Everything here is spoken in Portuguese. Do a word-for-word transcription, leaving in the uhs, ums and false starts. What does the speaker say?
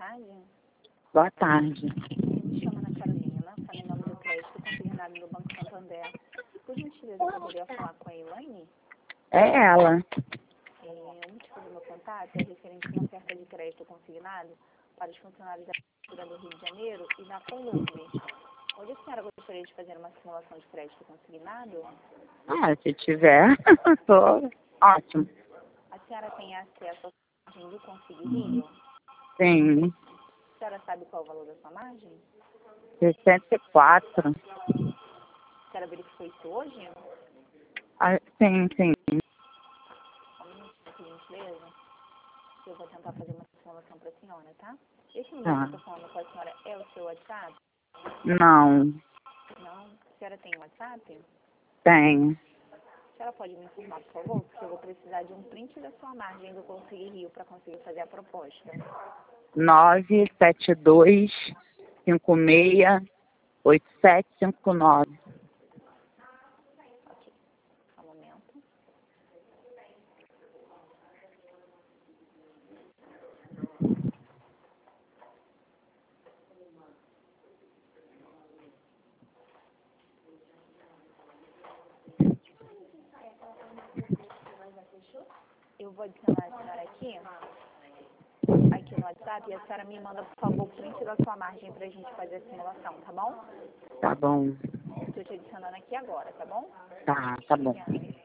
tarde. Boa tarde. Me chamo Ana Carolina, falo em nome do crédito consignado no Banco Santander. Por gentileza, eu poderia falar com a Elaine? É ela. É, o motivo do meu contato é referente a uma oferta de crédito consignado para os funcionários da Prefeitura do Rio de Janeiro e da Colômbia. Hoje a senhora gostaria de fazer uma simulação de crédito consignado? Ah, se tiver, tô ótimo. A senhora tem acesso à margem do Consigo Rio? Sim, A senhora sabe qual é o valor da sua margem? sessenta e quatro. A senhora verificou isso hoje? Ah, sim, sim. Só um minutinho, por gentileza. Eu vou tentar fazer uma simulação para a senhora, tá? Esse número que eu Tá. estou falando com a senhora é o seu WhatsApp? Não, Não? A senhora tem WhatsApp? tem. A senhora pode me informar, por favor? Porque eu vou precisar de um print da sua margem do Consigo Rio para conseguir fazer a proposta. nove sete dois cinco seis oito sete cinco nove. Ok. Só um momento. Eu vou adicionar a senhora aqui, aqui no WhatsApp, e a senhora me manda, por favor, o print da sua margem para a gente fazer a simulação, tá bom? Tá bom. Estou te adicionando aqui agora, tá bom? Tá, tá bom. Obrigada.